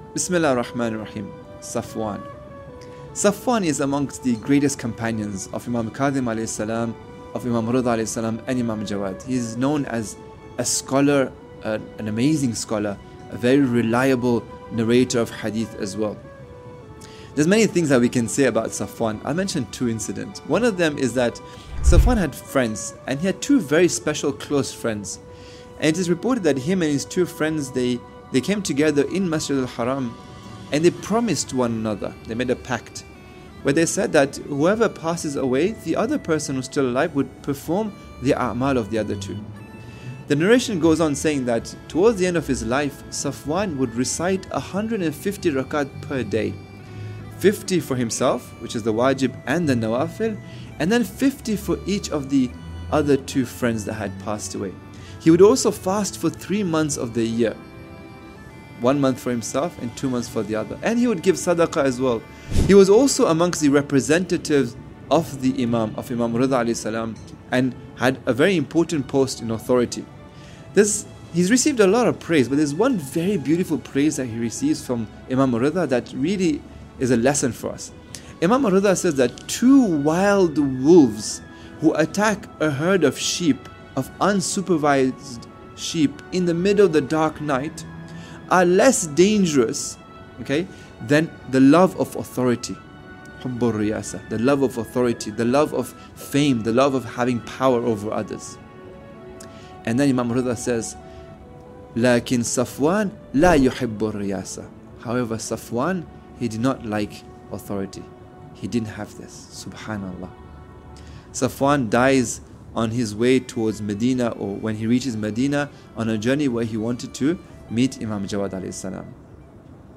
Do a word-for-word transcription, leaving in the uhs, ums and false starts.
Bismillah ar-Rahman ar-Rahim. Safwan. Safwan is amongst the greatest companions of Imam Kadhim alayhi salam, of Imam Rida alayhi salam, and Imam Jawad. He is known as a scholar, uh, an amazing scholar, a very reliable narrator of hadith as well. There's many things that we can say about Safwan. I'll mention two incidents. One of them is that Safwan had friends, and he had two very special close friends. And it is reported that him and his two friends, they, they came together in Masjid al-Haram, and they promised one another. They made a pact where they said that whoever passes away, the other person who's still alive would perform the a'mal of the other two. The narration goes on saying that towards the end of his life, Safwan would recite one hundred fifty rakat per day. fifty for himself, which is the wajib and the nawafil, and then fifty for each of the other two friends that had passed away. He would also fast for three months of the year. One month for himself and two months for the other. And he would give sadaqah as well. He was also amongst the representatives of the Imam, of Imam Rida alayhi salam, and had a very important post in authority. This, he's received a lot of praise, but there's one very beautiful praise that he receives from Imam Rida that really is a lesson for us. Imam Rida says that two wild wolves who attack a herd of sheep, of unsupervised sheep, in the middle of the dark night, are less dangerous, okay, than the love of authority. Hubbur riyasa, the love of authority, the love of fame, the love of having power over others. And then Imam Rida says, Lakin Safwan la yuhibbur riyasa. However, Safwan, he did not like authority. He didn't have this. Subhanallah. Safwan dies on his way towards Medina, or when he reaches Medina, on a journey where he wanted to meet Imam Jawad alayhi salam.